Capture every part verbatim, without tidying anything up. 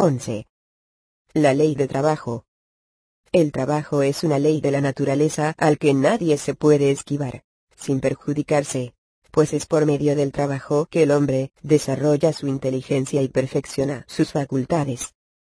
once. La ley de trabajo. El trabajo es una ley de la naturaleza al que nadie se puede esquivar, sin perjudicarse, pues es por medio del trabajo que el hombre desarrolla su inteligencia y perfecciona sus facultades.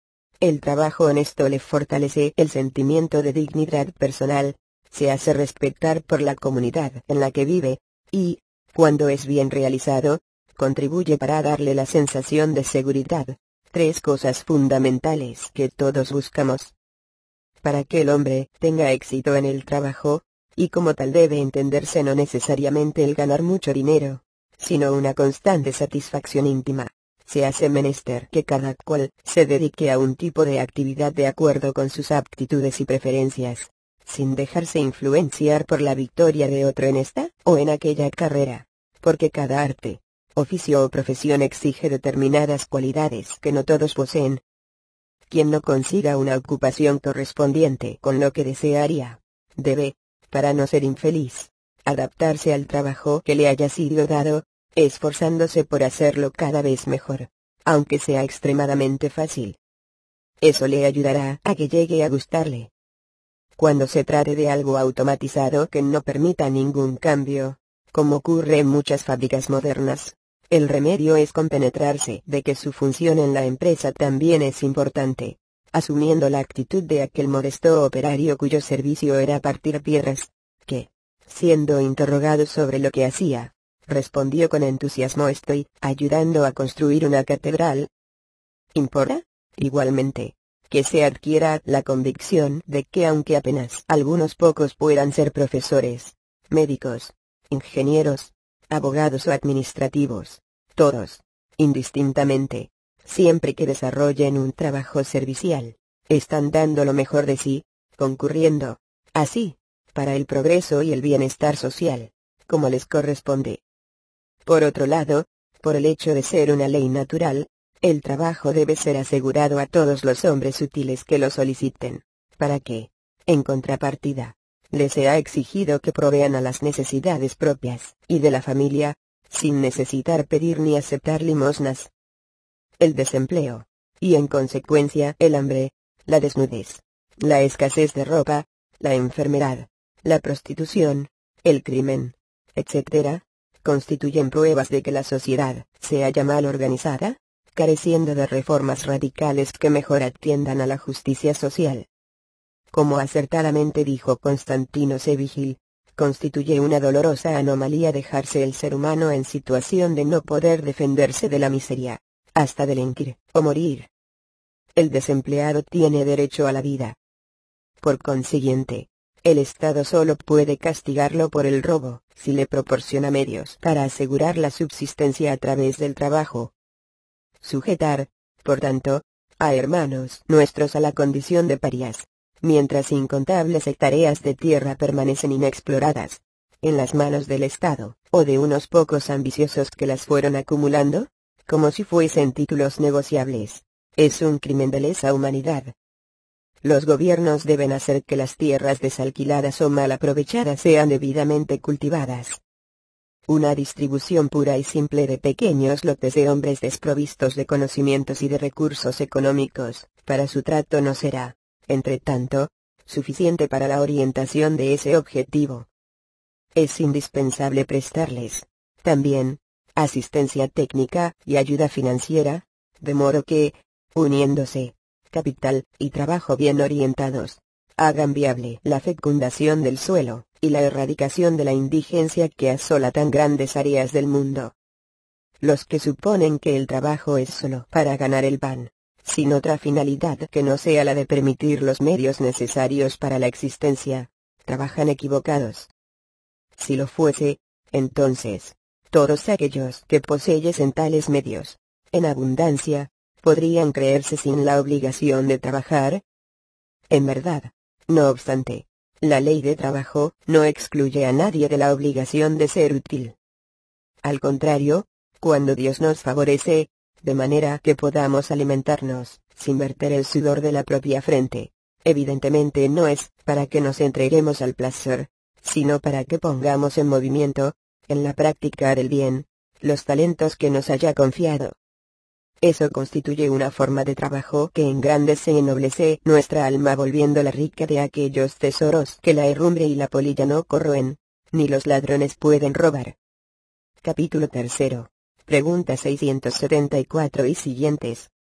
El trabajo honesto le fortalece el sentimiento de dignidad personal, se hace respetar por la comunidad en la que vive, y, cuando es bien realizado, contribuye para darle la sensación de seguridad, tres cosas fundamentales que todos buscamos. Para que el hombre tenga éxito en el trabajo, y como tal debe entenderse no necesariamente el ganar mucho dinero, sino una constante satisfacción íntima, se hace menester que cada cual se dedique a un tipo de actividad de acuerdo con sus aptitudes y preferencias, sin dejarse influenciar por la victoria de otro en esta o en aquella carrera, porque cada arte, oficio o profesión exige determinadas cualidades que no todos poseen. Quien no consiga una ocupación correspondiente con lo que desearía, debe, para no ser infeliz, adaptarse al trabajo que le haya sido dado, esforzándose por hacerlo cada vez mejor, aunque sea extremadamente fácil. Eso le ayudará a que llegue a gustarle. Cuando se trate de algo automatizado que no permita ningún cambio, como ocurre en muchas fábricas modernas, el remedio es compenetrarse de que su función en la empresa también es importante, asumiendo la actitud de aquel modesto operario cuyo servicio era partir piedras, que, siendo interrogado sobre lo que hacía, respondió con entusiasmo: estoy ayudando a construir una catedral. ¿Importa, igualmente, que se adquiera la convicción de que aunque apenas algunos pocos puedan ser profesores, médicos, ingenieros, abogados o administrativos, todos, indistintamente, siempre que desarrollen un trabajo servicial, están dando lo mejor de sí, concurriendo, así, para el progreso y el bienestar social, como les corresponde? Por otro lado, por el hecho de ser una ley natural, el trabajo debe ser asegurado a todos los hombres útiles que lo soliciten, para que, en contrapartida, les sea exigido que provean a las necesidades propias y de la familia, sin necesitar pedir ni aceptar limosnas. El desempleo, y en consecuencia el hambre, la desnudez, la escasez de ropa, la enfermedad, la prostitución, el crimen, etcétera, constituyen pruebas de que la sociedad se halla mal organizada, careciendo de reformas radicales que mejor atiendan a la justicia social. Como acertadamente dijo Constantino C. Vigil, constituye una dolorosa anomalía dejarse el ser humano en situación de no poder defenderse de la miseria, hasta delinquir o morir. El desempleado tiene derecho a la vida. Por consiguiente, el Estado solo puede castigarlo por el robo, si le proporciona medios para asegurar la subsistencia a través del trabajo. Sujetar, por tanto, a hermanos nuestros a la condición de parias, mientras incontables hectáreas de tierra permanecen inexploradas, en las manos del Estado, o de unos pocos ambiciosos que las fueron acumulando, como si fuesen títulos negociables, es un crimen de lesa humanidad. Los gobiernos deben hacer que las tierras desalquiladas o mal aprovechadas sean debidamente cultivadas. Una distribución pura y simple de pequeños lotes de hombres desprovistos de conocimientos y de recursos económicos, para su trato no será, entre tanto, suficiente para la orientación de ese objetivo. Es indispensable prestarles, también, asistencia técnica y ayuda financiera, de modo que, uniéndose, capital y trabajo bien orientados, hagan viable la fecundación del suelo, y la erradicación de la indigencia que asola tan grandes áreas del mundo. Los que suponen que el trabajo es solo para ganar el pan, sin otra finalidad que no sea la de permitir los medios necesarios para la existencia, trabajan equivocados. Si lo fuese, entonces, todos aquellos que poseyesen tales medios, en abundancia, podrían creerse sin la obligación de trabajar. En verdad, no obstante, la ley de trabajo no excluye a nadie de la obligación de ser útil. Al contrario, cuando Dios nos favorece, de manera que podamos alimentarnos, sin verter el sudor de la propia frente, evidentemente no es para que nos entreguemos al placer, sino para que pongamos en movimiento, en la práctica del bien, los talentos que nos haya confiado. Eso constituye una forma de trabajo que engrandece y ennoblece nuestra alma, volviéndola rica de aquellos tesoros que la herrumbre y la polilla no corroen, ni los ladrones pueden robar. Capítulo tercero. Pregunta seiscientos setenta y cuatro y siguientes.